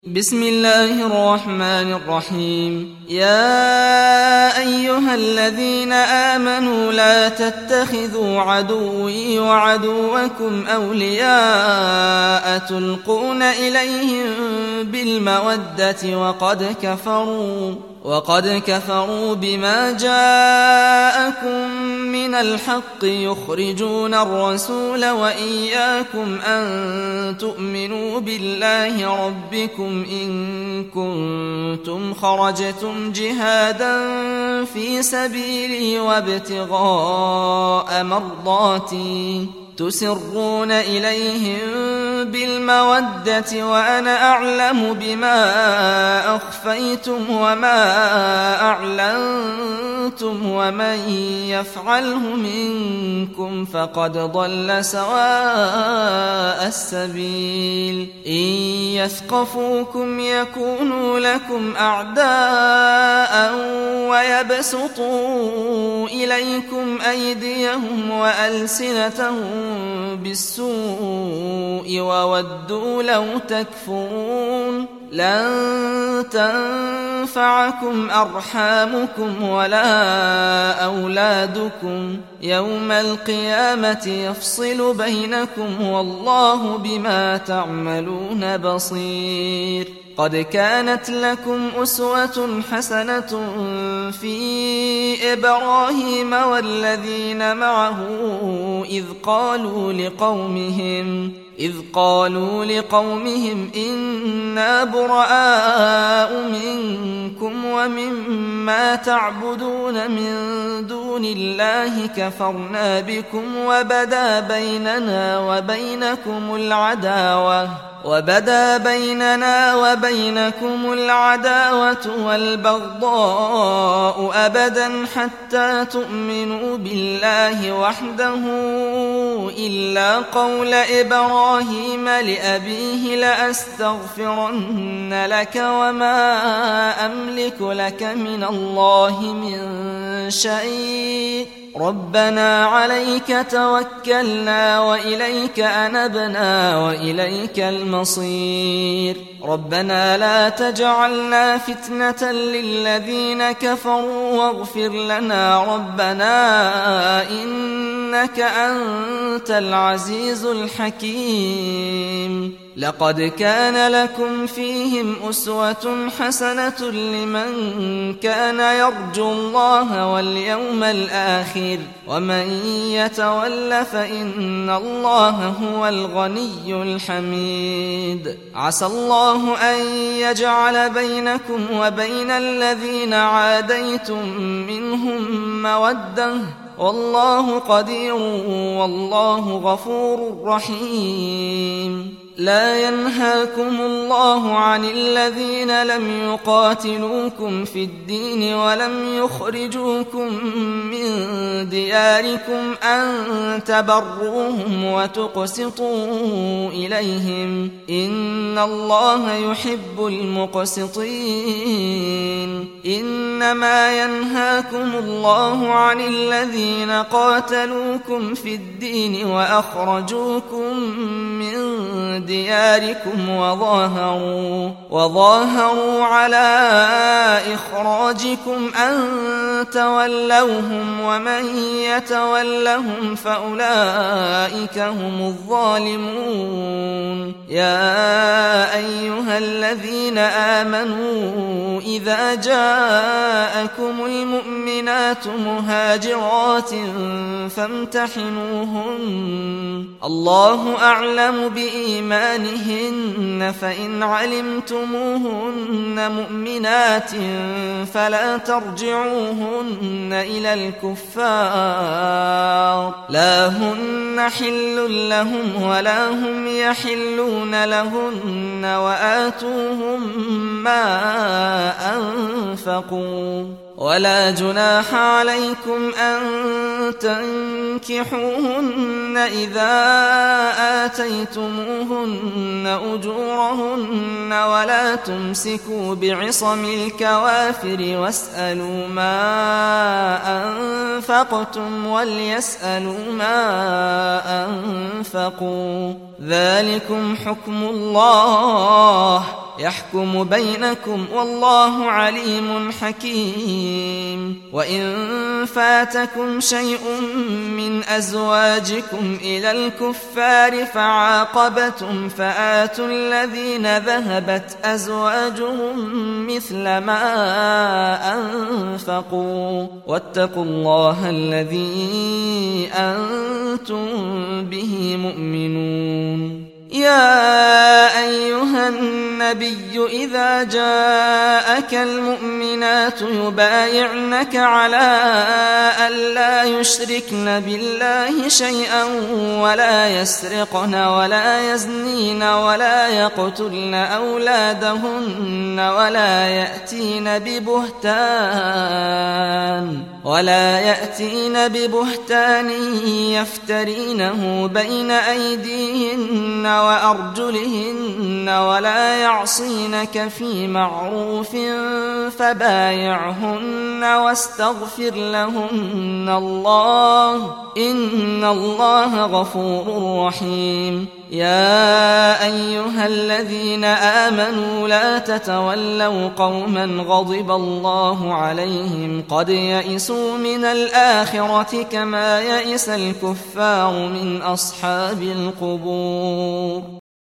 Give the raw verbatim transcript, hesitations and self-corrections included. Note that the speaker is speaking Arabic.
بسم الله الرحمن الرحيم. يا أيها الذين آمنوا لا تتخذوا عدوي وعدوكم أولياء تلقون إليهم بالمودة وقد كفروا وقد كفروا بما جاءكم من الحق يخرجون الرسول وإياكم أن تؤمنوا بالله ربكم إن كنتم خرجتم جهادا في سبيلي وابتغاء مرضاتي تسرون إليهم بالمودة وأنا أعلم بما أخفيتم وما أعلنتم ومن يفعله منكم فقد ضل سواء السبيل. إن يثقفوكم يكونوا لكم أعداء ويبسطوا إليكم أيديهم وألسنتهم بالسوء وودوا لو تكفرون. لن تنفعكم أرحامكم ولا أولادكم يوم القيامة يفصل بينكم والله بما تعملون بصير. قد كانت لكم أسوة حسنة في إبراهيم والذين معه إذ قالوا لقومهم إذ قالوا لقومهم إنا براء منكم ومما تعبدون من دون الله كفرنا بكم وبدا بيننا وبينكم العداوة وبدا بيننا وبينكم العداوة والبغضاء أبدا حتى تؤمنوا بالله وحده إلا قول إبراهيم لأبيه لأستغفرن لك وما أملك لك من الله من شيء ربنا عليك توكلنا وإليك أنبنا وإليك المصير. ربنا لا تجعلنا فتنة للذين كفروا واغفر لنا ربنا إنك أنت العزيز الحكيم. لقد كان لكم فيهم أسوة حسنة لمن كان يرجو الله واليوم الآخر ومن يتول فإن الله هو الغني الحميد. عسى الله أن يجعل بينكم وبين الذين عاديتم منهم مودة والله قدير والله غفور رحيم. لا ينهاكم الله عن الذين لم يقاتلوكم في الدين ولم يخرجوكم من دياركم أن تبروهم وتقسطوا إليهم إن الله يحب المقسطين. إنما ينهاكم الله عن الذين قاتلوكم في الدين وأخرجوكم من دياركم وظاهروا وظاهروا على إخراجكم أن تولوهم ومن يتولهم فأولئك هم الظالمون. يا أيها الذين آمنوا إذا جاءكم المؤمنات مهاجرات فامتحنوهن الله أعلم بإيمانهن فإن علمتموهن مؤمنات فلا ترجعوهن إلى الكفار لا هن حل لهم ولا هم يحلون لهن وآتوهم ما أنفقوا ولا جناح عليكم أن تنكحوهن إذا آتيتموهن أجورهن ولا تمسكوا بعصم الكوافر واسألوا ما أنفقتم وليسألوا ما أنفقوا ذلكم حكم الله يحكم بينكم والله عليم حكيم. وإن فاتكم شيء من أزواجكم إلى الكفار فعاقبتم فآتوا الذين ذهبت أزواجهم مثل ما أنفقوا واتقوا الله الذي أنتم به مؤمنون. يا أيها النبي إذا جاءك المؤمنات يبايعنك على ألا يشركن بالله شيئا ولا يسرقن ولا يزنين ولا يقتلن أولادهن ولا يأتين ببهتان ولا يأتين ببهتان يفترينه بين أيديهن وأرجلهن ولا يعصينك في معروف فبايعهن واستغفر لهن الله إن الله غفور رحيم. يا أيها الذين آمنوا لا تتولوا قوما غضب الله عليهم قد يئسوا من الآخرة كما يئس الكفار من أصحاب القبور.